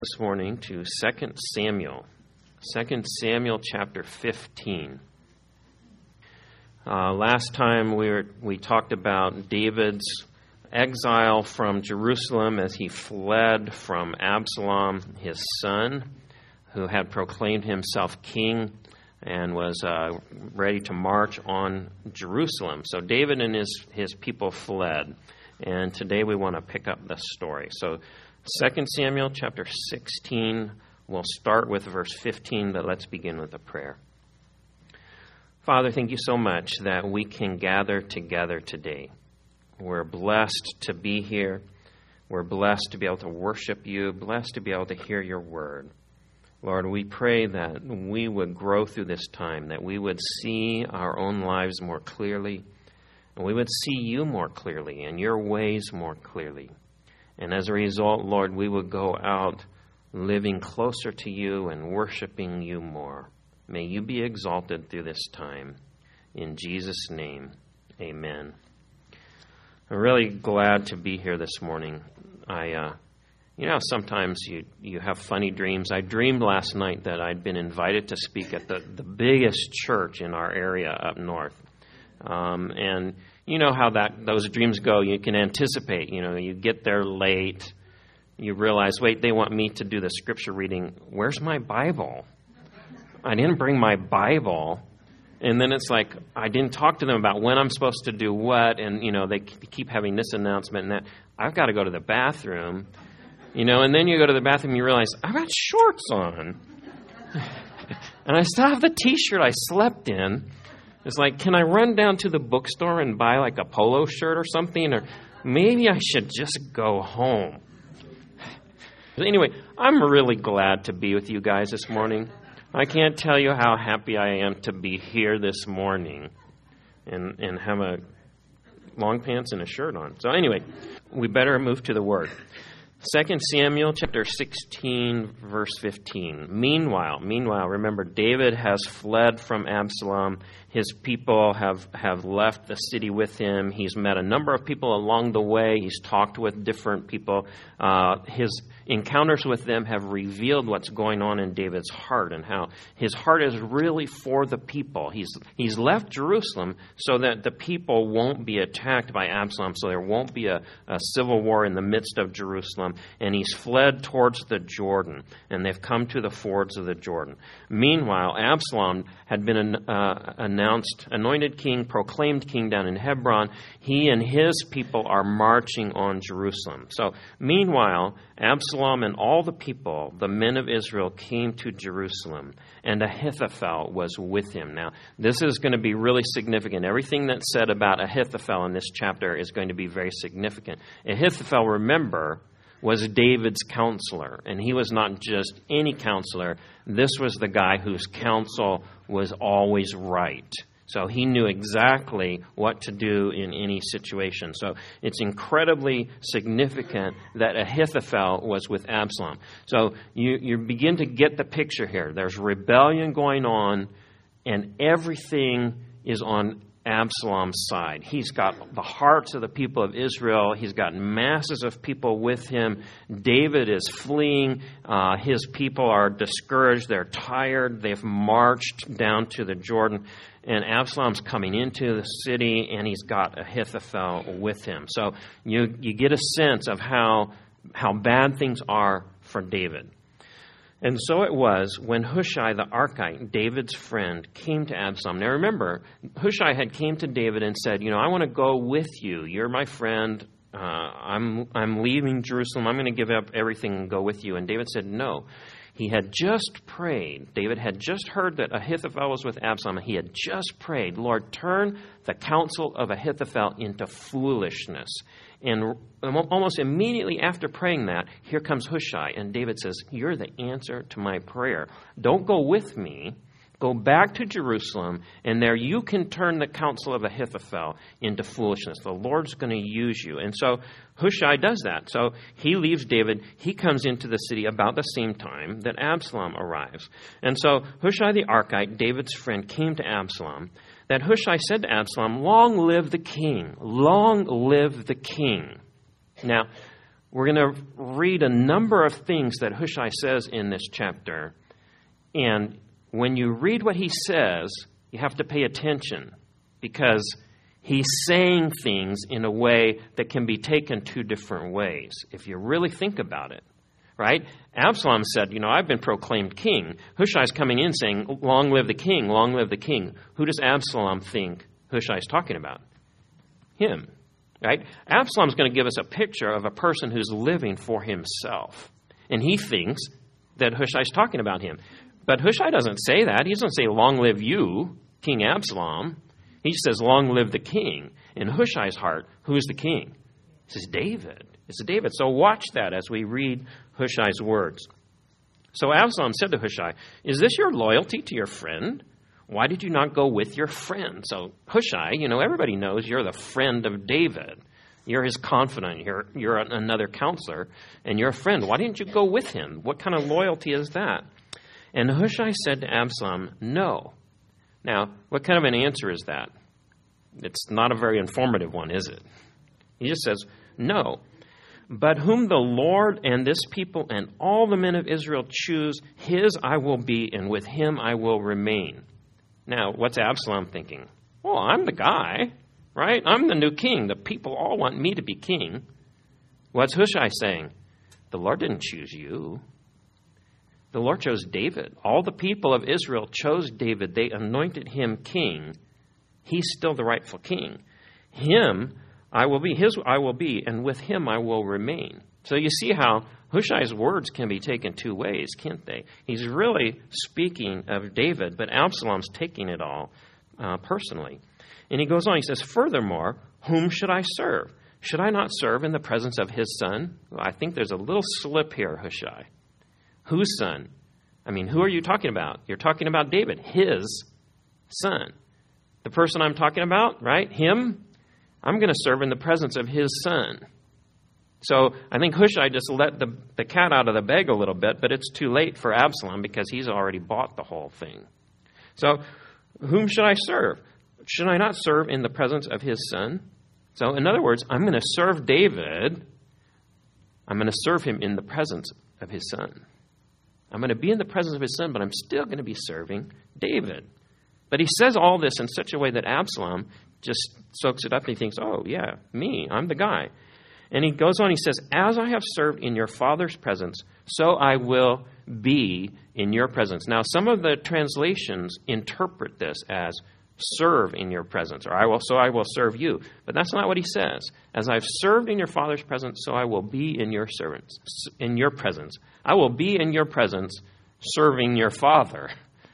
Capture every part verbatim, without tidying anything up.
This morning to Second Samuel, Second Samuel chapter fifteen. Uh, last time we were, we talked about David's exile from Jerusalem as he fled from Absalom, his son, who had proclaimed himself king and was uh, ready to march on Jerusalem. So David and his, his people fled, and today we want to pick up the story. So Second Samuel chapter sixteen, we'll start with verse fifteen, but let's begin with a prayer. Father, thank you so much that we can gather together today. We're blessed to be here. We're blessed to be able to worship you, blessed to be able to hear your word. Lord, we pray that we would grow through this time, that we would see our own lives more clearly, and we would see you more clearly and your ways more clearly. And as a result, Lord, we would go out living closer to you and worshiping you more. May you be exalted through this time. In Jesus' name, amen. I'm really glad to be here this morning. I, uh, you know, sometimes you, you have funny dreams. I dreamed last night that I'd been invited to speak at the, the biggest church in our area up north. Um, and you know how that those dreams go. You can anticipate, you know, you get there late. You realize, wait, they want me to do the scripture reading. Where's my Bible? I didn't bring my Bible. And then it's like, I didn't talk to them about when I'm supposed to do what. And, you know, they keep having this announcement and that. I've got to go to the bathroom. You know, and then you go to the bathroom and you realize, I've got shorts on. And I still have the T-shirt I slept in. It's like, can I run down to the bookstore and buy like a polo shirt or something? Or maybe I should just go home. But anyway, I'm really glad to be with you guys this morning. I can't tell you how happy I am to be here this morning and, and have a long pants and a shirt on. So anyway, we better move to the Word. Second Samuel chapter sixteen, verse fifteen. Meanwhile, meanwhile, remember, David has fled from Absalom. His people have, have left the city with him. He's met a number of people along the way. He's talked with different people. Uh, his encounters with them have revealed what's going on in David's heart and how his heart is really for the people. He's he's left Jerusalem so that the people won't be attacked by Absalom, so there won't be a, a civil war in the midst of Jerusalem. And he's fled towards the Jordan, and they've come to the fords of the Jordan. Meanwhile, Absalom had been uh, announced, anointed king, proclaimed king down in Hebron. He and his people are marching on Jerusalem. So, meanwhile, Absalom and all the people, the men of Israel, came to Jerusalem, and Ahithophel was with him. Now, this is going to be really significant. Everything that's said about Ahithophel in this chapter is going to be very significant. Ahithophel, remember, was David's counselor, and he was not just any counselor. This was the guy whose counsel was always right. So he knew exactly what to do in any situation. So it's incredibly significant that Ahithophel was with Absalom. So you, you begin to get the picture here. There's rebellion going on, and everything is on Absalom's side. He's got the hearts of the people of Israel. He's got masses of people with him. David is fleeing. Uh, his people are discouraged. They're tired. They've marched down to the Jordan. And Absalom's coming into the city, and he's got Ahithophel with him. So you you get a sense of how how bad things are for David. And so it was when Hushai the Archite, David's friend, came to Absalom. Now remember, Hushai had came to David and said, you know, I want to go with you. You're my friend. Uh, I'm I'm leaving Jerusalem. I'm going to give up everything and go with you. And David said, no. He had just prayed. David had just heard that Ahithophel was with Absalom. He had just prayed, Lord, turn the counsel of Ahithophel into foolishness. And almost immediately after praying that, here comes Hushai. And David says, you're the answer to my prayer. Don't go with me. Go back to Jerusalem, and there you can turn the counsel of Ahithophel into foolishness. The Lord's going to use you. And so Hushai does that. So he leaves David. He comes into the city about the same time that Absalom arrives. And so Hushai the Archite, David's friend, came to Absalom. That Hushai said to Absalom, long live the king. Long live the king. Now, we're going to read a number of things that Hushai says in this chapter. And when you read what he says, you have to pay attention because he's saying things in a way that can be taken two different ways, if you really think about it, right? Absalom said, you know, I've been proclaimed king. Hushai's coming in saying, long live the king, long live the king. Who does Absalom think Hushai's talking about? Him, right? Absalom's going to give us a picture of a person who's living for himself. And he thinks that Hushai's talking about him. But Hushai doesn't say that. He doesn't say, long live you, King Absalom. He says, long live the king. In Hushai's heart, who is the king? He says, David. It's David. So watch that as we read Hushai's words. So Absalom said to Hushai, is this your loyalty to your friend? Why did you not go with your friend? So Hushai, you know, everybody knows you're the friend of David. You're his confidant. You're, you're another counselor, and you're a friend. Why didn't you go with him? What kind of loyalty is that? And Hushai said to Absalom, no. Now, what kind of an answer is that? It's not a very informative one, is it? He just says, no. But whom the Lord and this people and all the men of Israel choose, his I will be, and with him I will remain. Now, what's Absalom thinking? Well, I'm the guy, right? I'm the new king. The people all want me to be king. What's Hushai saying? The Lord didn't choose you. The Lord chose David. All the people of Israel chose David. They anointed him king. He's still the rightful king. Him I will be, his I will be, and with him I will remain. So you see how Hushai's words can be taken two ways, can't they? He's really speaking of David, but Absalom's taking it all uh, personally. And he goes on, he says, furthermore, whom should I serve? Should I not serve in the presence of his son? Well, I think there's a little slip here, Hushai. Whose son? I mean, who are you talking about? You're talking about David, his son. The person I'm talking about, right? Him, I'm going to serve in the presence of his son. So I think Hushai just let the, the cat out of the bag a little bit, but it's too late for Absalom because he's already bought the whole thing. So whom should I serve? Should I not serve in the presence of his son? So in other words, I'm going to serve David. I'm going to serve him in the presence of his son. I'm going to be in the presence of his son, but I'm still going to be serving David. But he says all this in such a way that Absalom just soaks it up and he thinks, oh, yeah, me, I'm the guy. And he goes on, he says, as I have served in your father's presence, so I will be in your presence. Now, some of the translations interpret this as serve in your presence, or I will, so I will serve you. But that's not what he says. As I've served in your father's presence, so I will be in your servants, in your presence. I will be in your presence serving your father.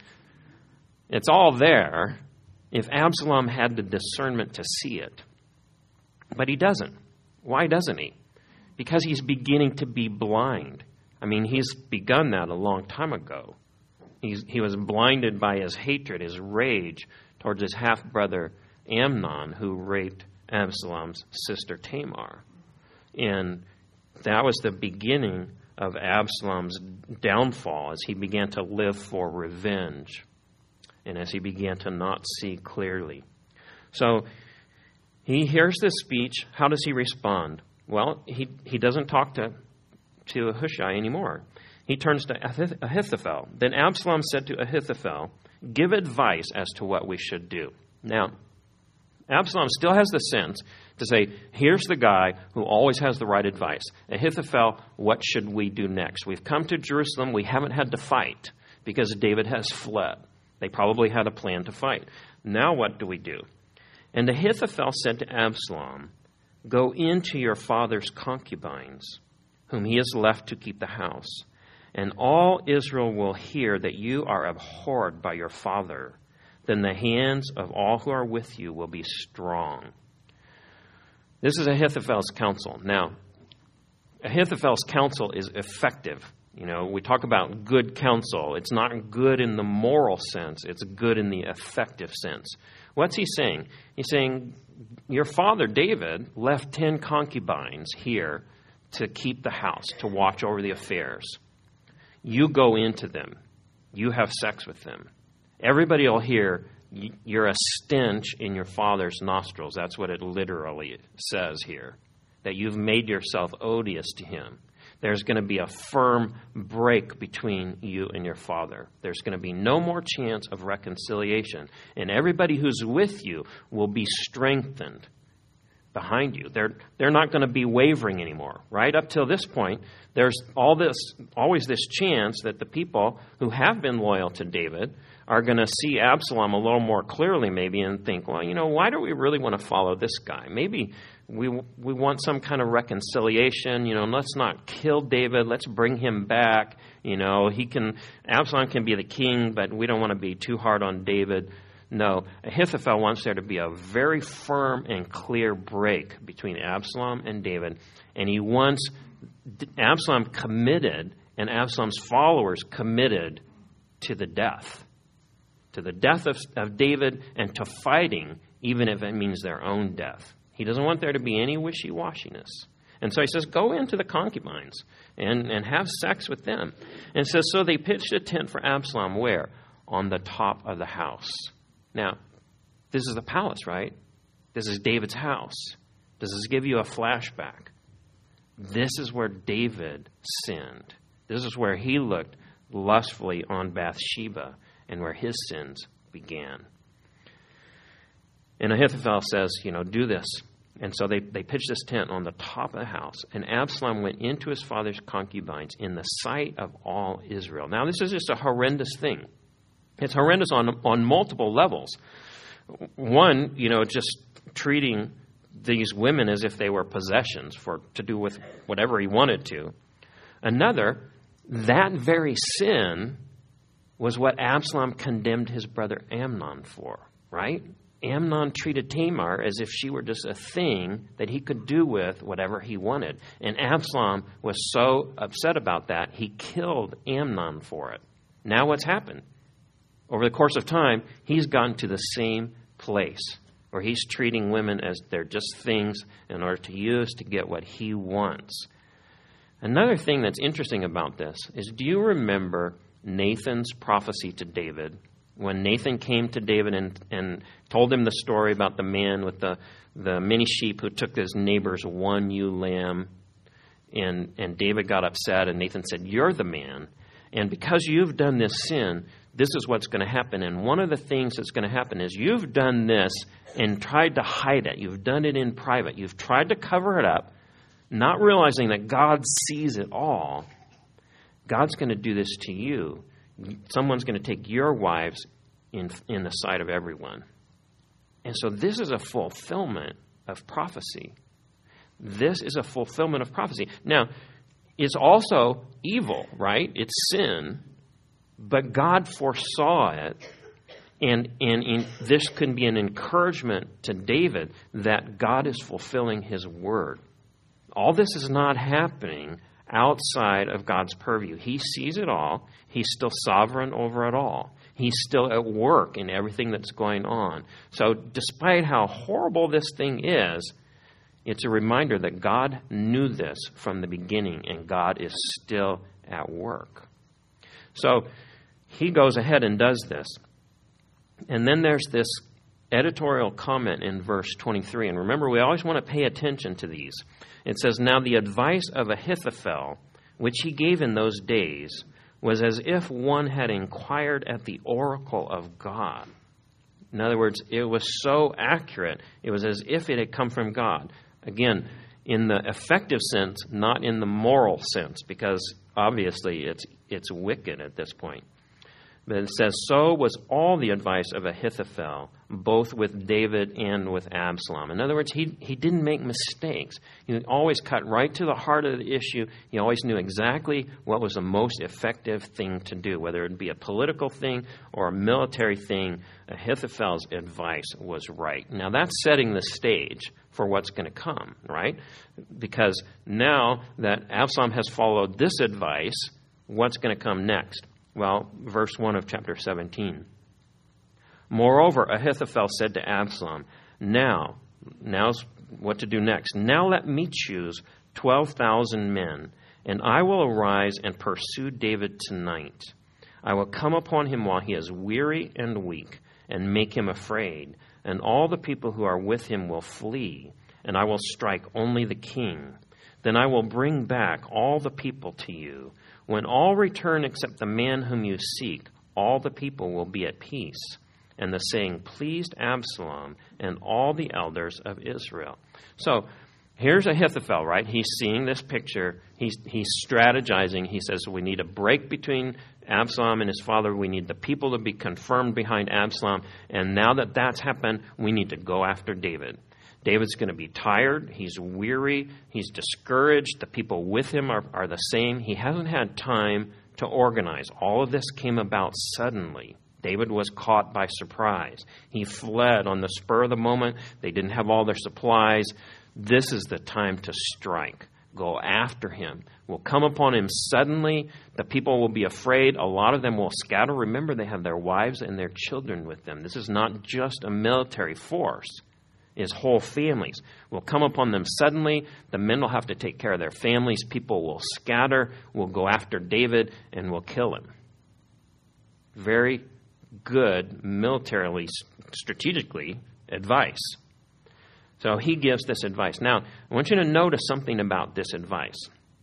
It's all there if Absalom had the discernment to see it. But he doesn't. Why doesn't he? Because he's beginning to be blind. I mean, he's begun that a long time ago. He's, he was blinded by his hatred, his rage towards his half-brother Amnon, who raped Absalom's sister Tamar. And that was the beginning of Absalom's downfall as he began to live for revenge and as he began to not see clearly. So he hears this speech. How does he respond? Well, he, he doesn't talk to, to Hushai anymore. He turns to Ahithophel. Then Absalom said to Ahithophel, give advice as to what we should do. Now, Absalom still has the sense to say, here's the guy who always has the right advice. Ahithophel, what should we do next? We've come to Jerusalem. We haven't had to fight because David has fled. They probably had a plan to fight. Now what do we do? And Ahithophel said to Absalom, go into your father's concubines, whom he has left to keep the house, and all Israel will hear that you are abhorred by your father. Then the hands of all who are with you will be strong. This is Ahithophel's counsel. Now, Ahithophel's counsel is effective. You know, we talk about good counsel. It's not good in the moral sense. It's good in the effective sense. What's he saying? He's saying, your father David left ten concubines here to keep the house, to watch over the affairs. You go into them. You have sex with them. Everybody will hear you're a stench in your father's nostrils. That's what it literally says here. that you've made yourself odious to him. There's going to be a firm break between you and your father. There's going to be no more chance of reconciliation. And everybody who's with you will be strengthened behind you. They're they're not going to be wavering anymore. Right up till this point, there's all this always this chance that the people who have been loyal to David are going to see Absalom a little more clearly maybe and think, well, you know, why do we really want to follow this guy? Maybe we we want some kind of reconciliation. You know, let's not kill David. Let's bring him back. You know, he can Absalom can be the king, but we don't want to be too hard on David. No, Ahithophel wants there to be a very firm and clear break between Absalom and David. And he wants Absalom committed and Absalom's followers committed to the death. To the death of, of David and to fighting, even if it means their own death. He doesn't want there to be any wishy-washiness. And so he says, go into the concubines and, and have sex with them. And it says, so they pitched a tent for Absalom where? On the top of the house. Now, this is the palace, right? This is David's house. Does this give you a flashback? This is where David sinned. This is where he looked lustfully on Bathsheba and where his sins began. And Ahithophel says, you know, do this. And so they, they pitched this tent on the top of the house. And Absalom went into his father's concubines in the sight of all Israel. Now, this is just a horrendous thing. It's horrendous on on multiple levels. One, you know, just treating these women as if they were possessions for to do with whatever he wanted to. Another, that very sin was what Absalom condemned his brother Amnon for, right? Amnon treated Tamar as if she were just a thing that he could do with whatever he wanted. And Absalom was so upset about that, he killed Amnon for it. Now what's happened? Over the course of time, he's gotten to the same place where he's treating women as they're just things in order to use to get what he wants. Another thing that's interesting about this is, do you remember Nathan's prophecy to David? When Nathan came to David and, and told him the story about the man with the, the many sheep who took his neighbor's one ewe lamb, and, and David got upset, and Nathan said, you're the man, and because you've done this sin, this is what's going to happen. And one of the things that's going to happen is you've done this and tried to hide it. You've done it in private. You've tried to cover it up, not realizing that God sees it all. God's going to do this to you. Someone's going to take your wives in, in the sight of everyone. And so this is a fulfillment of prophecy. This is a fulfillment of prophecy. Now, it's also evil, right? It's sin. But God foresaw it, and, and in, this can be an encouragement to David that God is fulfilling his word. All this is not happening outside of God's purview. He sees it all. He's still sovereign over it all. He's still at work in everything that's going on. So despite how horrible this thing is, it's a reminder that God knew this from the beginning, and God is still at work. So he goes ahead and does this. And then there's this editorial comment in verse twenty-three. And remember, we always want to pay attention to these. It says, now the advice of Ahithophel, which he gave in those days, was as if one had inquired at the oracle of God. In other words, it was so accurate, it was as if it had come from God. Again, in the effective sense, not in the moral sense, because obviously it's it's wicked at this point. But it says, so was all the advice of Ahithophel, both with David and with Absalom. In other words, he, he didn't make mistakes. He always cut right to the heart of the issue. He always knew exactly what was the most effective thing to do, whether it be a political thing or a military thing. Ahithophel's advice was right. Now, that's setting the stage for what's going to come, right? Because now that Absalom has followed this advice, what's going to come next? Well, verse one of chapter seventeen. Moreover, Ahithophel said to Absalom, Now, now's what to do next. Now let me choose twelve thousand men, and I will arise and pursue David tonight. I will come upon him while he is weary and weak, and make him afraid, and all the people who are with him will flee. and I will strike only the king. Then I will bring back all the people to you. When all return except the man whom you seek, all the people will be at peace. And the saying pleased Absalom and all the elders of Israel. So here's Ahithophel, right? He's seeing this picture. He's, he's strategizing. He says we need a break between Absalom and his father. We need the people to be confirmed behind Absalom. And now that that's happened, we need to go after David. David's going to be tired. He's weary. He's discouraged. The people with him are, are the same. He hasn't had time to organize. All of this came about suddenly. David was caught by surprise. He fled on the spur of the moment. They didn't have all their supplies. This is the time to strike. Go after him. We'll come upon him suddenly. The people will be afraid. A lot of them will scatter. Remember, they have their wives and their children with them. This is not just a military force. It's whole families. We'll come upon them suddenly. The men will have to take care of their families. People will scatter. We'll go after David and we'll kill him. Very good militarily, strategically advice. So he gives this advice. Now, I want you to notice something about this advice.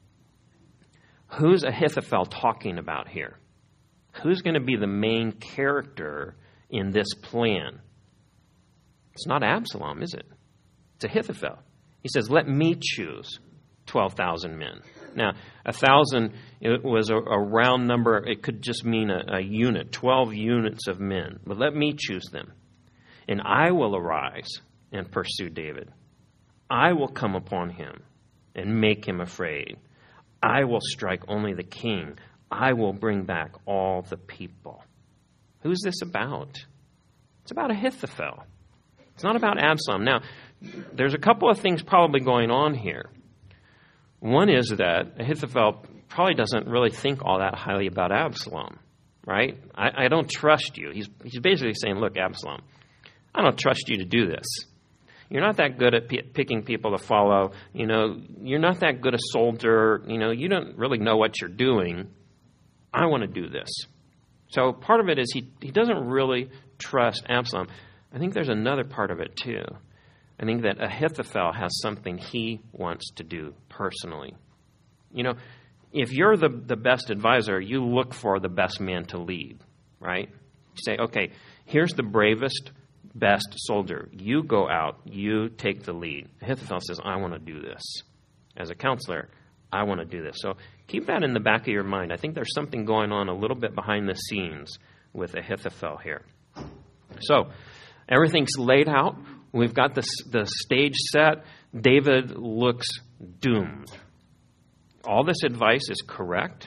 Who's Ahithophel talking about here? Who's going to be the main character in this plan? It's not Absalom, is it? It's Ahithophel. He says, let me choose twelve thousand men. Now, a thousand, it was a, a round number. It could just mean a, a unit, twelve units of men. But let me choose them. And I will arise and pursue David. I will come upon him and make him afraid. I will strike only the king. I will bring back all the people. Who's this about? It's about Ahithophel. It's not about Absalom. Now, there's a couple of things probably going on here. One is that Ahithophel probably doesn't really think all that highly about Absalom, right? I, I don't trust you. He's, he's basically saying, look, Absalom, I don't trust you to do this. You're not that good at p- picking people to follow. You know, you're not that good a soldier. You know, you don't really know what you're doing. I want to do this. So part of it is he, he doesn't really trust Absalom. I think there's another part of it too. I think that Ahithophel has something he wants to do personally. You know, if you're the, the best advisor, you look for the best man to lead, right? You say, okay, here's the bravest, best soldier. You go out, you take the lead. Ahithophel says, I want to do this. As a counselor, I want to do this. So keep that in the back of your mind. I think there's something going on a little bit behind the scenes with Ahithophel here. So everything's laid out. We've got the, the stage set. David looks doomed. All this advice is correct.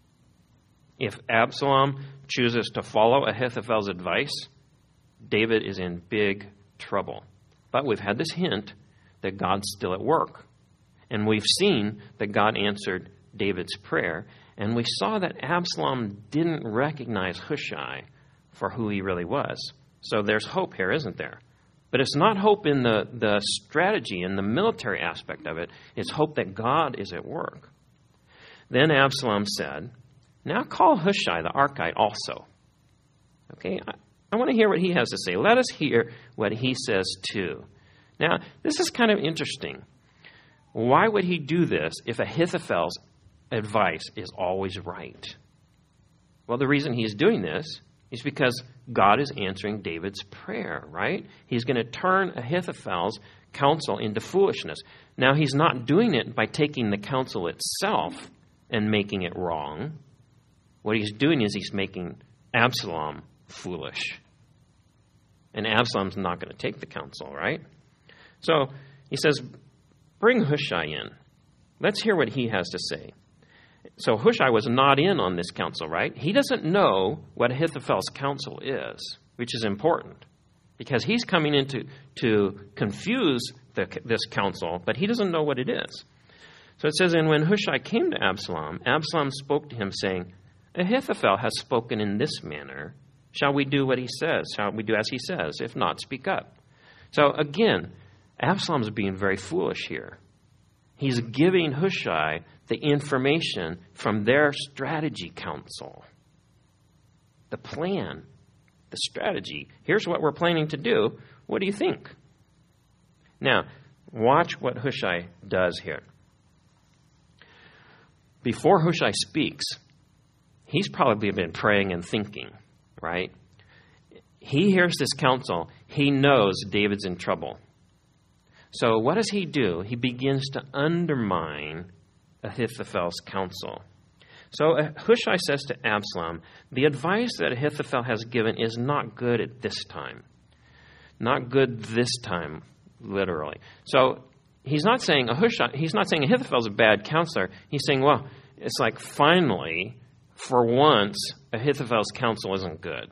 If Absalom chooses to follow Ahithophel's advice, David is in big trouble. But we've had this hint that God's still at work. And we've seen that God answered David's prayer. And we saw that Absalom didn't recognize Hushai for who he really was. So there's hope here, isn't there? But it's not hope in the, the strategy and the military aspect of it. It's hope that God is at work. Then Absalom said, now call Hushai the Archite also. Okay, I, I want to hear what he has to say. Let us hear what he says too. Now, this is kind of interesting. Why would he do this if Ahithophel's advice is always right? Well, the reason he's doing this is because God is answering David's prayer, right? He's going to turn Ahithophel's counsel into foolishness. Now, he's not doing it by taking the counsel itself and making it wrong. What he's doing is he's making Absalom foolish. And Absalom's not going to take the counsel, right? So he says, bring Hushai in. Let's hear what he has to say. So Hushai was not in on this counsel, right? He doesn't know what Ahithophel's counsel is, which is important, because he's coming in to, to confuse the, this counsel, but he doesn't know what it is. So it says, and when Hushai came to Absalom, Absalom spoke to him, saying, Ahithophel has spoken in this manner. Shall we do what he says? Shall we do as he says? If not, speak up. So again, Absalom's being very foolish here. He's giving Hushai the information from their strategy council. The plan, the strategy. Here's what we're planning to do. What do you think? Now, Watch what Hushai does here. Before Hushai speaks, he's probably been praying and thinking, right? He hears this counsel. He knows David's in trouble. So what does he do? He begins to undermine Ahithophel's counsel. So Hushai says to Absalom, the advice that Ahithophel has given is not good at this time. Not good this time, literally. So he's not saying Hushai, he's not saying Ahithophel's a bad counselor. He's saying, well, it's like finally, for once, Ahithophel's counsel isn't good.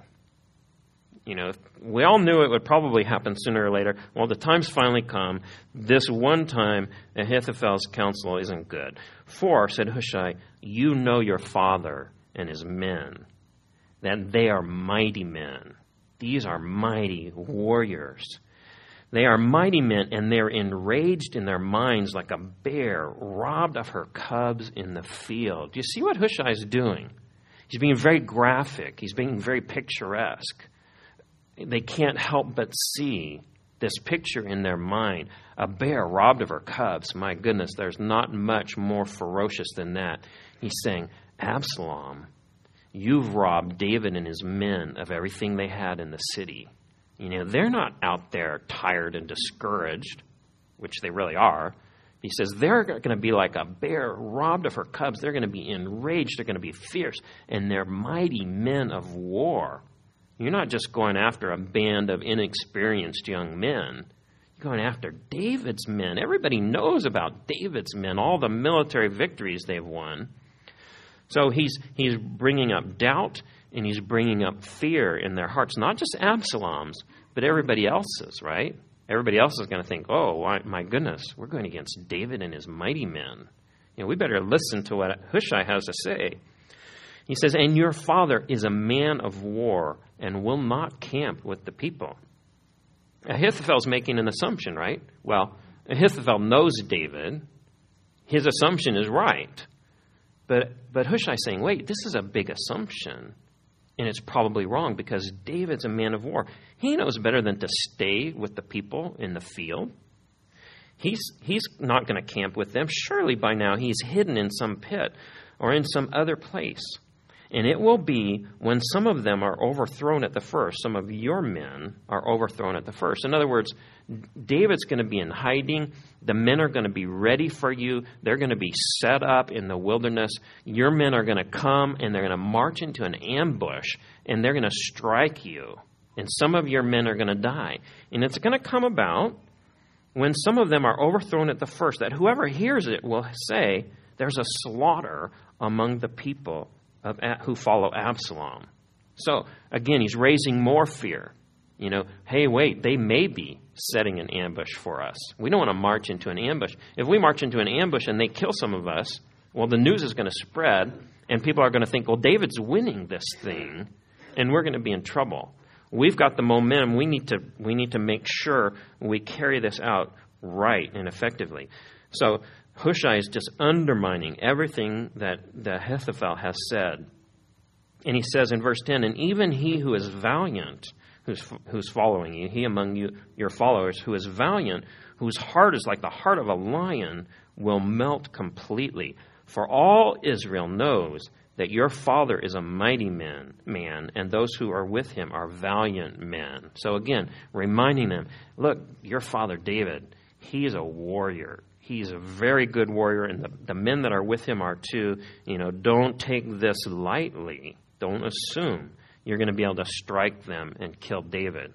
You know, we all knew it would probably happen sooner or later. Well, the time's finally come. This one time, Ahithophel's counsel isn't good. For, said Hushai, you know your father and his men, that they are mighty men. These are mighty warriors. They are mighty men, and they're enraged in their minds like a bear robbed of her cubs in the field. Do you see what Hushai is doing? He's being very graphic. He's being very picturesque. They can't help but see this picture in their mind. A bear robbed of her cubs. My goodness, there's not much more ferocious than that. He's saying, Absalom, you've robbed David and his men of everything they had in the city. You know, they're not out there tired and discouraged, which they really are. He says they're going to be like a bear robbed of her cubs. They're going to be enraged. They're going to be fierce. And they're mighty men of war. You're not just going after a band of inexperienced young men. You're going after David's men. Everybody knows about David's men, all the military victories they've won. So he's he's bringing up doubt and he's bringing up fear in their hearts, not just Absalom's, but everybody else's, right? Everybody else is going to think, oh, my goodness, we're going against David and his mighty men. You know, we better listen to what Hushai has to say. He says, and your father is a man of war and will not camp with the people. Ahithophel's making an assumption, right? Well, Ahithophel knows David. His assumption is right. But but Hushai's saying, wait, this is a big assumption. And it's probably wrong because David's a man of war. He knows better than to stay with the people in the field. He's, he's not going to camp with them. Surely by now he's hidden in some pit or in some other place. And it will be when some of them are overthrown at the first, some of your men are overthrown at the first. In other words, David's going to be in hiding. The men are going to be ready for you. They're going to be set up in the wilderness. Your men are going to come and they're going to march into an ambush and they're going to strike you. And some of your men are going to die. And it's going to come about when some of them are overthrown at the first, that whoever hears it will say, there's a slaughter among the people Of, who follow Absalom. So, again, he's raising more fear. You know, hey, wait, they may be setting an ambush for us. We don't want to march into an ambush. If we march into an ambush and they kill some of us, well, the news is going to spread, and people are going to think, well, David's winning this thing, and we're going to be in trouble. We've got the momentum. We need to, we need to make sure we carry this out right and effectively. So, Hushai is just undermining everything that, that Ahithophel has said. And he says in verse ten, and even he who is valiant, who's who's following you, he among you, your followers, who is valiant, whose heart is like the heart of a lion, will melt completely. For all Israel knows that your father is a mighty man, man, and those who are with him are valiant men. So again, reminding them, look, your father David, he is a warrior. He's a very good warrior, and the, the men that are with him are too. You know, don't take this lightly. Don't assume you're going to be able to strike them and kill David.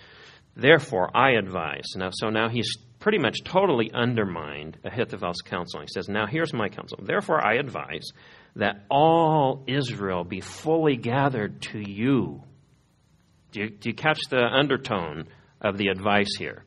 Therefore, I advise. Now, so now he's pretty much totally undermined Ahithophel's counsel. He says, now here's my counsel. Therefore, I advise that all Israel be fully gathered to you. Do you, do you catch the undertone of the advice here?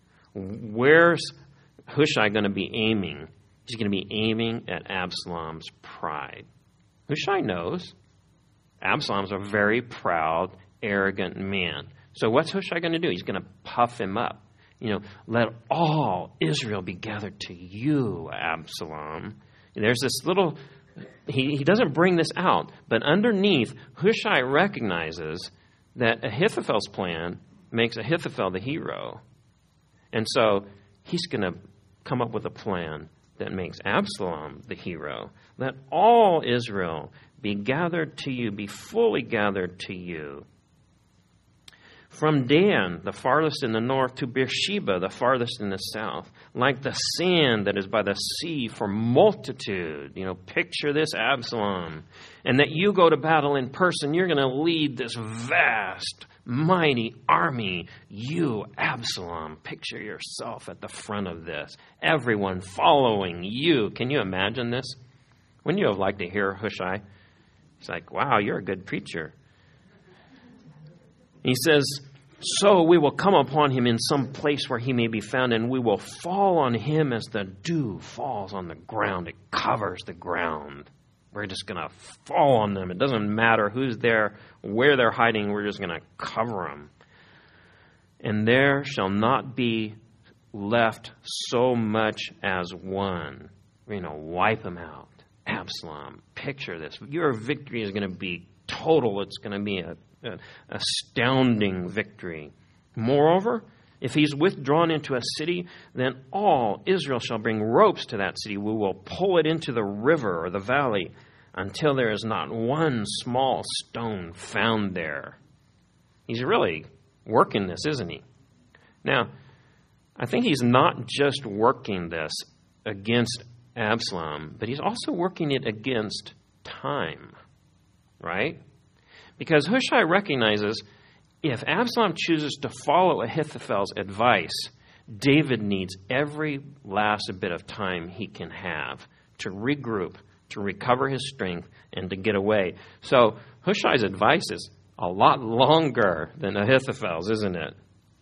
Where's Hushai going to be aiming? He's going to be aiming at Absalom's pride. Hushai knows Absalom's a very proud, arrogant man. So what's Hushai going to do? He's going to puff him up. You know, let all Israel be gathered to you, Absalom. There's this little, he, he doesn't bring this out, but underneath, Hushai recognizes that Ahithophel's plan makes Ahithophel the hero. And so he's going to come up with a plan that makes Absalom the hero. Let all Israel be gathered to you, be fully gathered to you. From Dan, the farthest in the north, to Beersheba, the farthest in the south, like the sand that is by the sea for multitude. You know, picture this Absalom. And that you go to battle in person. You're going to lead this vast, mighty army. You, Absalom, picture yourself at the front of this. Everyone following you. Can you imagine this? Wouldn't you have liked to hear Hushai? He's like, wow, you're a good preacher. He says, so we will come upon him in some place where he may be found, and we will fall on him as the dew falls on the ground. It covers the ground. We're just going to fall on them. It doesn't matter who's there, where they're hiding. We're just going to cover them. And there shall not be left so much as one. You know, wipe them out. Absalom, picture this. Your victory is going to be total. It's going to be a An astounding victory. Moreover, if he's withdrawn into a city, then all Israel shall bring ropes to that city. We will pull it into the river or the valley until there is not one small stone found there. He's really working this, isn't he? Now, I think he's not just working this against Absalom, but he's also working it against time, right? Because Hushai recognizes if Absalom chooses to follow Ahithophel's advice, David needs every last bit of time he can have to regroup, to recover his strength, and to get away. So Hushai's advice is a lot longer than Ahithophel's, isn't it?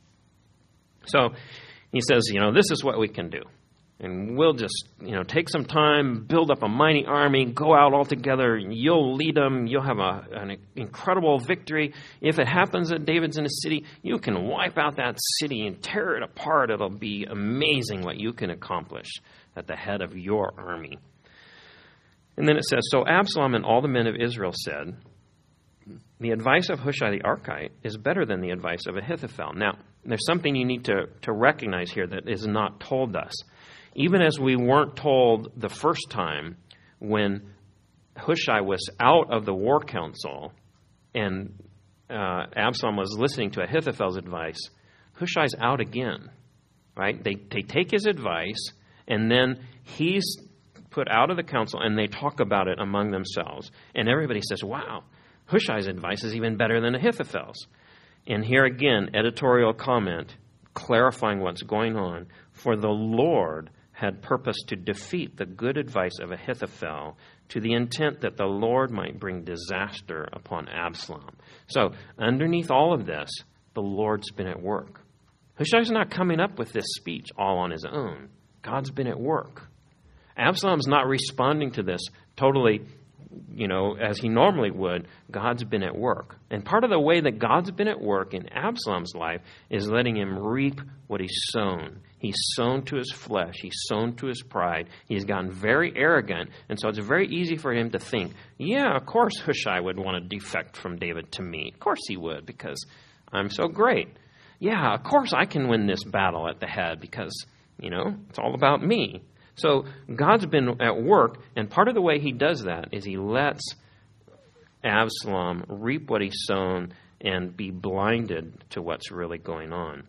So he says, you know, this is what we can do. And we'll just, you know, take some time, build up a mighty army, go out all together. You'll lead them. You'll have a, an incredible victory. If it happens that David's in a city, you can wipe out that city and tear it apart. It'll be amazing what you can accomplish at the head of your army. And then it says, so Absalom and all the men of Israel said, the advice of Hushai the Archite is better than the advice of Ahithophel. Now, there's something you need to, to recognize here that is not told us. Even as we weren't told the first time when Hushai was out of the war council and uh, Absalom was listening to Ahithophel's advice, Hushai's out again, right? They, they take his advice, and then he's put out of the council, and they talk about it among themselves. And everybody says, wow, Hushai's advice is even better than Ahithophel's. And here again, editorial comment clarifying what's going on. For the Lord had purposed to defeat the good advice of Ahithophel to the intent that the Lord might bring disaster upon Absalom. So underneath all of this, the Lord's been at work. Hushai's not coming up with this speech all on his own. God's been at work. Absalom's not responding to this totally, you know, as he normally would. God's been at work. And part of the way that God's been at work in Absalom's life is letting him reap what he's sown. He's sown to his flesh. He's sown to his pride. He's gotten very arrogant. And so it's very easy for him to think, yeah, of course Hushai would want to defect from David to me. Of course he would, because I'm so great. Yeah, of course I can win this battle at the head because, you know, it's all about me. So God's been at work, and part of the way he does that is he lets Absalom reap what he's sown and be blinded to what's really going on.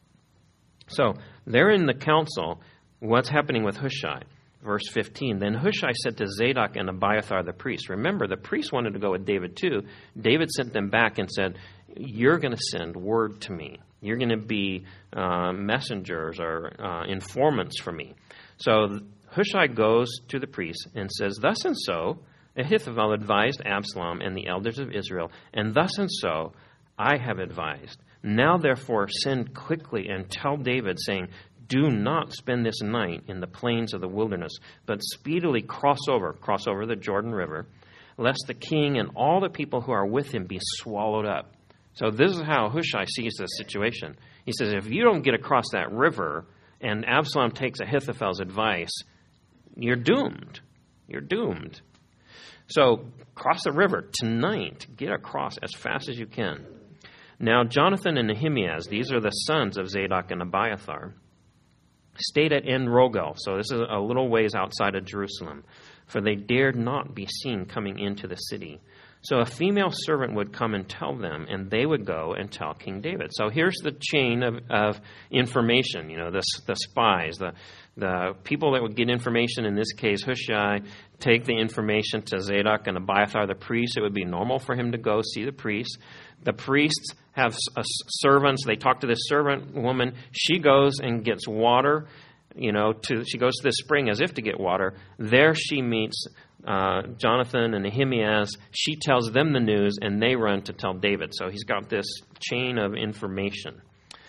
So they're in the council. What's happening with Hushai? Verse fifteen, then Hushai said to Zadok and Abiathar the priests, remember, the priests wanted to go with David too. David sent them back and said, you're going to send word to me. You're going to be uh, messengers or uh, informants for me. So Hushai goes to the priests and says, thus and so, Ahithophel advised Absalom and the elders of Israel, and thus and so I have advised. Now therefore send quickly and tell David, saying, do not spend this night in the plains of the wilderness, but speedily cross over, cross over the Jordan River, lest the king and all the people who are with him be swallowed up. So this is how Hushai sees the situation. He says, if you don't get across that river and Absalom takes Ahithophel's advice, you're doomed. You're doomed. So cross the river tonight. Get across as fast as you can. Now Jonathan and Ahimaaz, these are the sons of Zadok and Abiathar, stayed at En Rogel. So this is a little ways outside of Jerusalem, for they dared not be seen coming into the city. So a female servant would come and tell them, and they would go and tell King David. So here's the chain of, of information, you know, the, the spies, the, the people that would get information, in this case, Hushai, take the information to Zadok and Abiathar, the priests. It would be normal for him to go see the priests. The priests have uh, servants. They talk to this servant woman. She goes and gets water, you know, to she goes to the spring as if to get water. There she meets Uh, Jonathan and Ahimaaz. She tells them the news, and they run to tell David. So he's got this chain of information.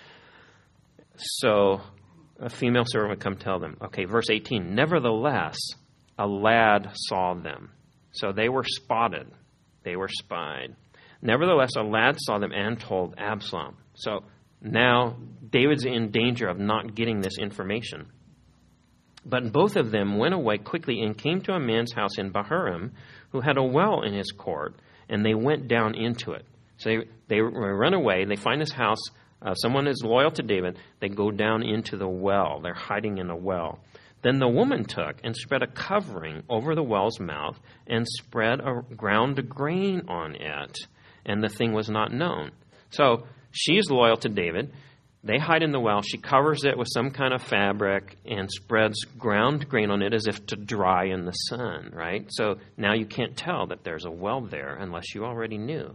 So a female servant would come tell them. Okay, verse eighteen. Nevertheless, a lad saw them. So they were spotted. They were spied. Nevertheless, a lad saw them and told Absalom. So now David's in danger of not getting this information. But both of them went away quickly and came to a man's house in Bahurim who had a well in his court, and they went down into it. So they, they run away. They find this house. Uh, someone is loyal to David. They go down into the well. They're hiding in a well. Then the woman took and spread a covering over the well's mouth and spread a ground grain on it, and the thing was not known. So she's loyal to David. They hide in the well. She covers it with some kind of fabric and spreads ground grain on it as if to dry in the sun, right? So now you can't tell that there's a well there unless you already knew.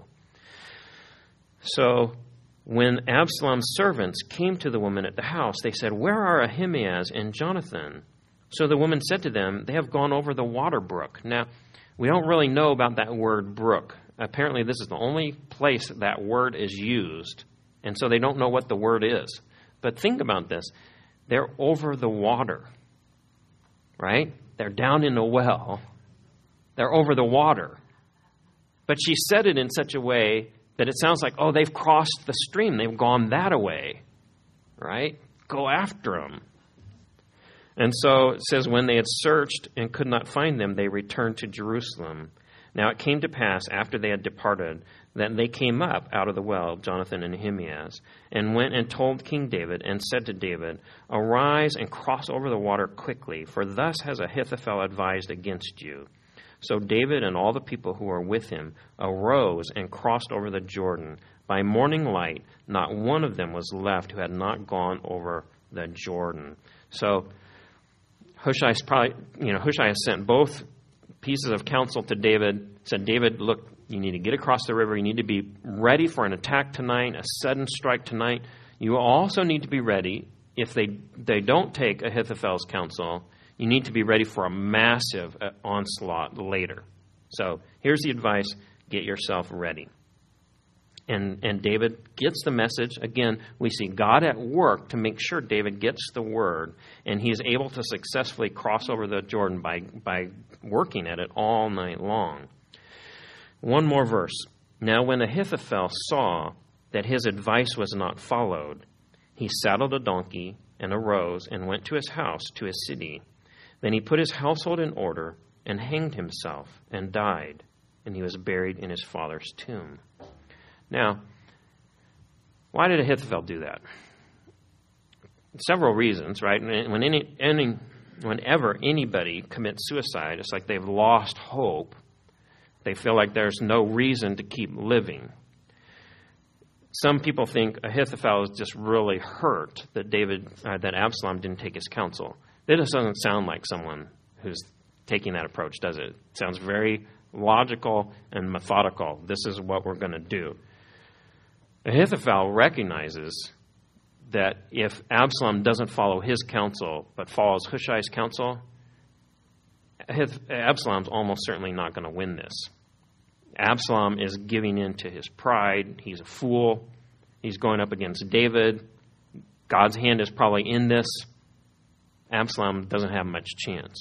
So when Absalom's servants came to the woman at the house, they said, "Where are Ahimaaz and Jonathan?" So the woman said to them, "They have gone over the water brook." Now, we don't really know about that word brook. Apparently, this is the only place that word is used. And so they don't know what the word is. But think about this. They're over the water, right? They're down in a well. They're over the water. But she said it in such a way that it sounds like, oh, they've crossed the stream. They've gone that away, right? Go after them. And so it says, when they had searched and could not find them, they returned to Jerusalem. Now it came to pass, after they had departed, that they came up out of the well, Jonathan and Ahimaaz, and went and told King David, and said to David, "Arise and cross over the water quickly, for thus has Ahithophel advised against you." So David and all the people who were with him arose and crossed over the Jordan. By morning light, not one of them was left who had not gone over the Jordan. So Hushai's probably, you know, Hushai has sent both pieces of counsel to David, said, David, look, you need to get across the river. You need to be ready for an attack tonight, a sudden strike tonight. You also need to be ready, if they, they don't take Ahithophel's counsel, you need to be ready for a massive onslaught later. So here's the advice. Get yourself ready. And, and David gets the message. Again, we see God at work to make sure David gets the word, and he is able to successfully cross over the Jordan by, by working at it all night long. One more verse. Now when Ahithophel saw that his advice was not followed, he saddled a donkey and arose and went to his house, to his city. Then he put his household in order and hanged himself and died, and he was buried in his father's tomb. Now, why did Ahithophel do that? Several reasons, right? When any, any, whenever anybody commits suicide, it's like they've lost hope. They feel like there's no reason to keep living. Some people think Ahithophel is just really hurt that David, uh, that Absalom didn't take his counsel. That doesn't sound like someone who's taking that approach, does it? It sounds very logical and methodical. This is what we're going to do. Ahithophel recognizes that if Absalom doesn't follow his counsel but follows Hushai's counsel, Absalom's almost certainly not going to win this. Absalom is giving in to his pride. He's a fool. He's going up against David. God's hand is probably in this. Absalom doesn't have much chance.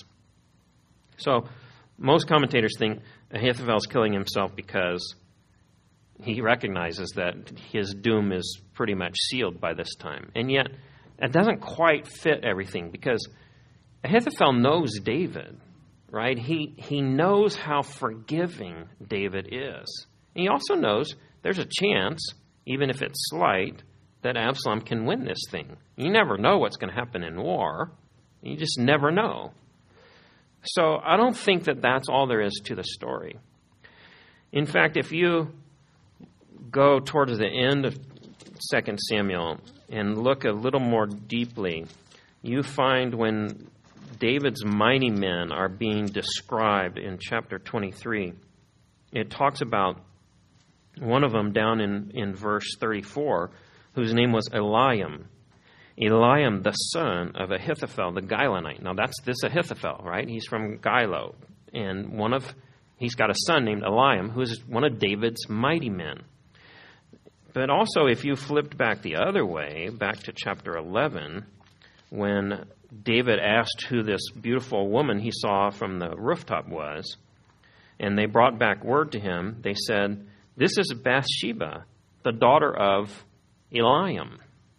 So most commentators think Ahithophel's killing himself because he recognizes that his doom is pretty much sealed by this time. And yet, it doesn't quite fit everything, because Ahithophel knows David, right? He he knows how forgiving David is. And he also knows there's a chance, even if it's slight, that Absalom can win this thing. You never know what's going to happen in war. You just never know. So I don't think that that's all there is to the story. In fact, if you go towards the end of Second Samuel and look a little more deeply, you find when David's mighty men are being described in chapter twenty-three, it talks about one of them down in, in verse thirty-four, whose name was Eliam. Eliam, the son of Ahithophel, the Gilonite. Now, that's this Ahithophel, right? He's from Gilo. And one of he's got a son named Eliam, who is one of David's mighty men. But also, if you flipped back the other way, back to chapter eleven, when David asked who this beautiful woman he saw from the rooftop was, and they brought back word to him, they said, "This is Bathsheba, the daughter of Eliam."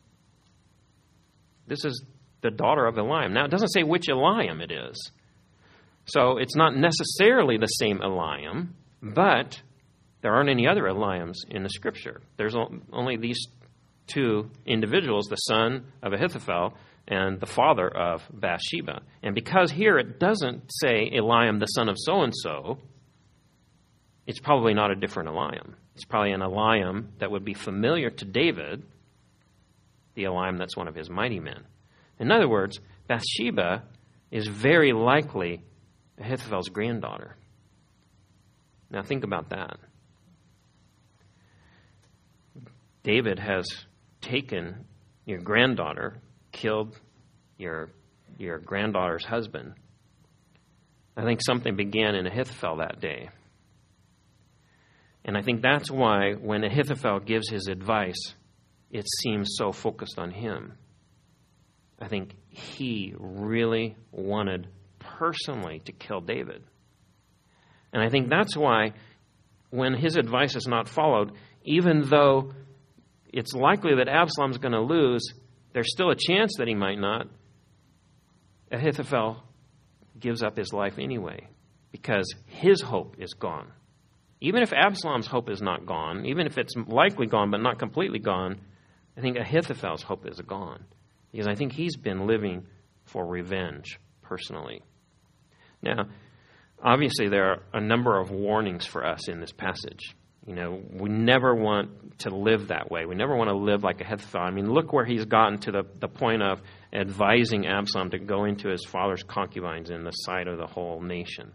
This is the daughter of Eliam. Now, it doesn't say which Eliam it is. So it's not necessarily the same Eliam, but there aren't any other Eliams in the Scripture. There's only these two individuals, the son of Ahithophel and the father of Bathsheba. And because here it doesn't say Eliam, the son of so-and-so, it's probably not a different Eliam. It's probably an Eliam that would be familiar to David, the Eliam that's one of his mighty men. In other words, Bathsheba is very likely Ahithophel's granddaughter. Now think about that. David has taken your granddaughter, killed your, your granddaughter's husband. I think something began in Ahithophel that day. And I think that's why when Ahithophel gives his advice, it seems so focused on him. I think he really wanted personally to kill David. And I think that's why when his advice is not followed, even though it's likely that Absalom's going to lose, there's still a chance that he might not, Ahithophel gives up his life anyway because his hope is gone. Even if Absalom's hope is not gone, even if it's likely gone but not completely gone, I think Ahithophel's hope is gone because I think he's been living for revenge personally. Now, obviously there are a number of warnings for us in this passage. You know, we never want to live that way. We never want to live like Ahithophel. I mean, look where he's gotten to the, the point of advising Absalom to go into his father's concubines in the sight of the whole nation.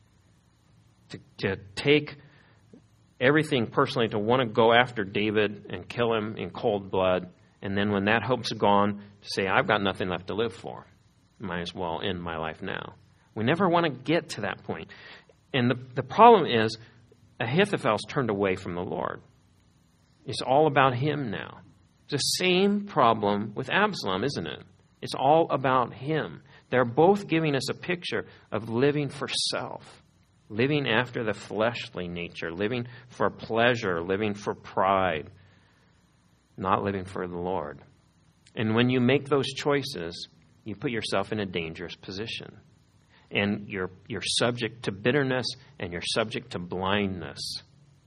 To, to take everything personally, to want to go after David and kill him in cold blood, and then when that hope's gone, to say, I've got nothing left to live for. Might as well end my life now. We never want to get to that point. And the, the problem is, Ahithophel's turned away from the Lord. It's all about him now. It's the same problem with Absalom, isn't it? It's all about him. They're both giving us a picture of living for self, living after the fleshly nature, living for pleasure, living for pride, not living for the Lord. And when you make those choices, you put yourself in a dangerous position. And you're you're subject to bitterness and you're subject to blindness.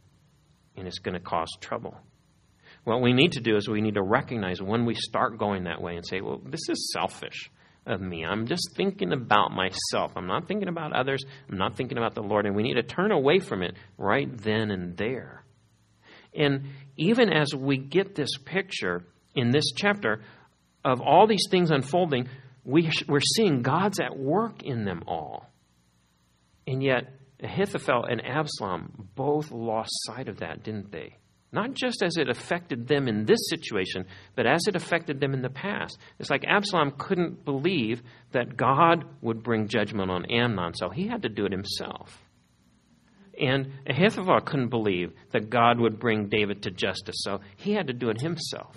And it's going to cause trouble. What we need to do is we need to recognize when we start going that way and say, well, this is selfish of me. I'm just thinking about myself. I'm not thinking about others. I'm not thinking about the Lord. And we need to turn away from it right then and there. And even as we get this picture in this chapter of all these things unfolding, we, we're seeing God's at work in them all. And yet, Ahithophel and Absalom both lost sight of that, didn't they? Not just as it affected them in this situation, but as it affected them in the past. It's like Absalom couldn't believe that God would bring judgment on Amnon, so he had to do it himself. And Ahithophel couldn't believe that God would bring David to justice, so he had to do it himself.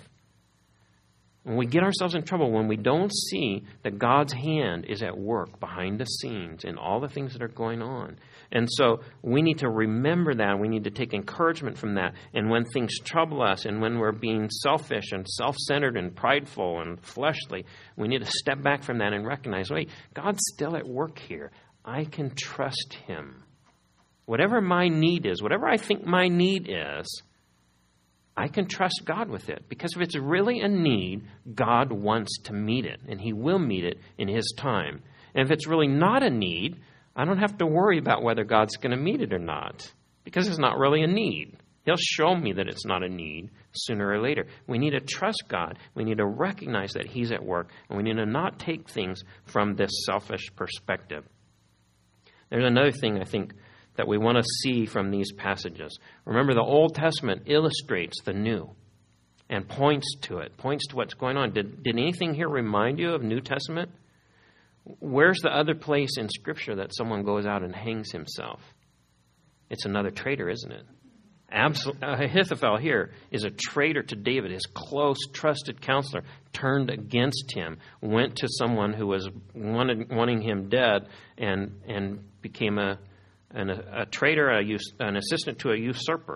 When we get ourselves in trouble, when we don't see that God's hand is at work behind the scenes in all the things that are going on. And so we need to remember that. We need to take encouragement from that. And when things trouble us and when we're being selfish and self-centered and prideful and fleshly, we need to step back from that and recognize, wait, God's still at work here. I can trust him. Whatever my need is, whatever I think my need is, I can trust God with it. Because if it's really a need, God wants to meet it, and he will meet it in his time. And if it's really not a need, I don't have to worry about whether God's going to meet it or not, because it's not really a need. He'll show me that it's not a need sooner or later. We need to trust God. We need to recognize that he's at work, and we need to not take things from this selfish perspective. There's another thing I think that we want to see from these passages. Remember, the Old Testament illustrates the New and points to it, points to what's going on. Did, did anything here remind you of New Testament? Where's the other place in Scripture that someone goes out and hangs himself? It's another traitor, isn't it? Absol- Ahithophel here is a traitor to David. His close, trusted counselor turned against him, went to someone who was wanted, wanting him dead, and and became a an, a traitor, a, an assistant to a usurper.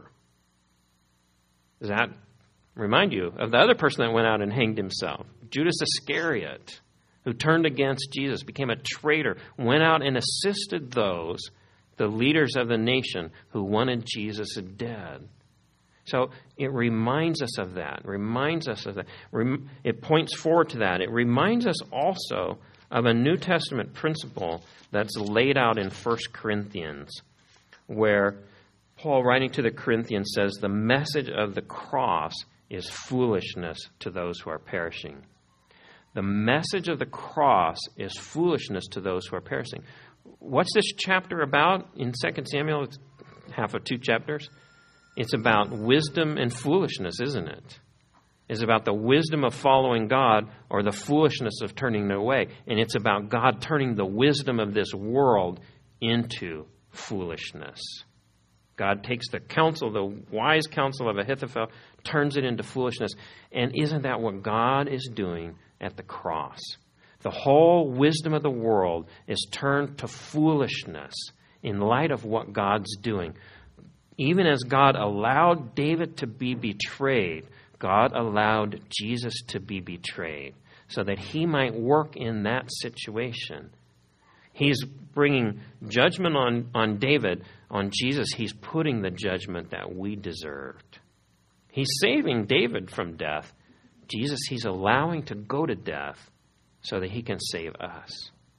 Does that remind you of the other person that went out and hanged himself? Judas Iscariot, who turned against Jesus, became a traitor, went out and assisted those, the leaders of the nation, who wanted Jesus dead. So it reminds us of that. It reminds us of that. It points forward to that. It reminds us also of a New Testament principle that's laid out in First Corinthians, where Paul, writing to the Corinthians, says the message of the cross is foolishness to those who are perishing. The message of the cross is foolishness to those who are perishing. What's this chapter about in Second Samuel? It's half of two chapters. It's about wisdom and foolishness, isn't it? It's about the wisdom of following God or the foolishness of turning away. And it's about God turning the wisdom of this world into foolishness. God takes the counsel, the wise counsel of Ahithophel, turns it into foolishness. And isn't that what God is doing at the cross? The whole wisdom of the world is turned to foolishness in light of what God's doing. Even as God allowed David to be betrayed, God allowed Jesus to be betrayed so that he might work in that situation. He's bringing judgment on, on David. On Jesus, he's putting the judgment that we deserved. He's saving David from death. Jesus, he's allowing to go to death so that he can save us.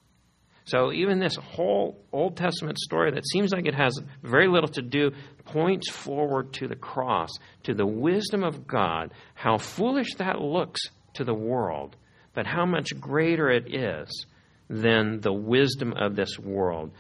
So even this whole Old Testament story that seems like it has very little to do points forward to the cross, to the wisdom of God, how foolish that looks to the world, but how much greater it is than the wisdom of this world.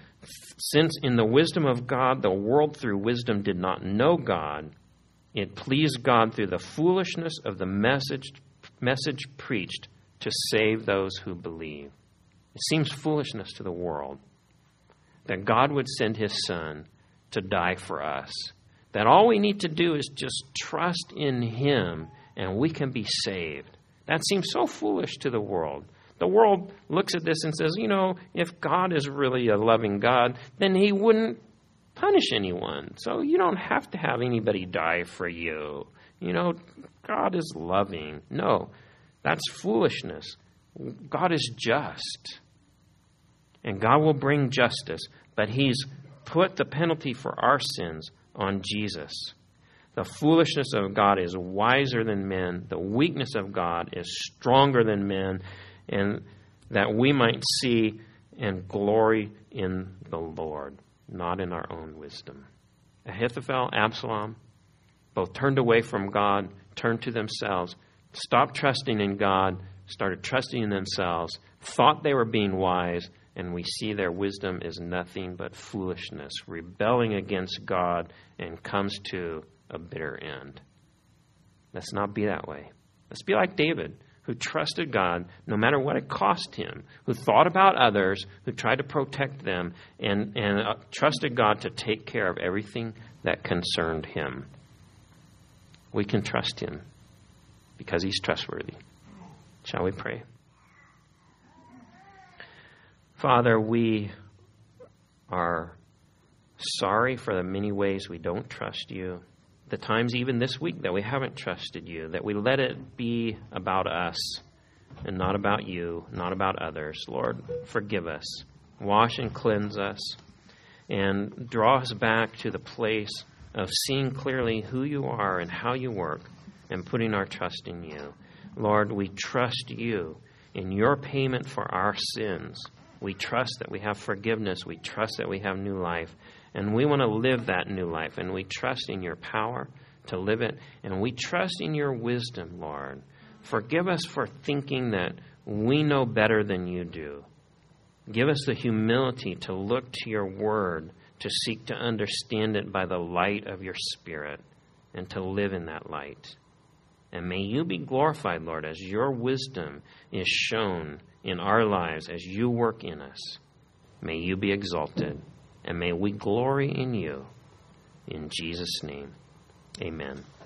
Since in the wisdom of God, the world through wisdom did not know God, it pleased God through the foolishness of the message, message preached to save those who believe. It seems foolishness to the world that God would send his Son to die for us. That all we need to do is just trust in him and we can be saved. That seems so foolish to the world. The world looks at this and says, you know, if God is really a loving God, then he wouldn't punish anyone. So you don't have to have anybody die for you. You know, God is loving. No, that's foolishness. God is just. And God will bring justice, but he's put the penalty for our sins on Jesus. The foolishness of God is wiser than men. The weakness of God is stronger than men. And that we might see and glory in the Lord, not in our own wisdom. Ahithophel, Absalom, both turned away from God, turned to themselves, stopped trusting in God, started trusting in themselves, thought they were being wise, and we see their wisdom is nothing but foolishness, rebelling against God, and comes to a bitter end. Let's not be that way. Let's be like David, who trusted God no matter what it cost him, who thought about others, who tried to protect them, and, and uh, trusted God to take care of everything that concerned him. We can trust him because he's trustworthy. Shall we pray? Father, we are sorry for the many ways we don't trust you, the times even this week that we haven't trusted you, that we let it be about us and not about you, not about others. Lord, forgive us. Wash and cleanse us and draw us back to the place of seeing clearly who you are and how you work and putting our trust in you. Lord, we trust you in your payment for our sins. We trust that we have forgiveness. We trust that we have new life. And we want to live that new life. And we trust in your power to live it. And we trust in your wisdom, Lord. Forgive us for thinking that we know better than you do. Give us the humility to look to your word, to seek to understand it by the light of your Spirit, and to live in that light. And may you be glorified, Lord, as your wisdom is shown in our lives, as you work in us. May you be exalted, and may we glory in you. In Jesus' name, amen.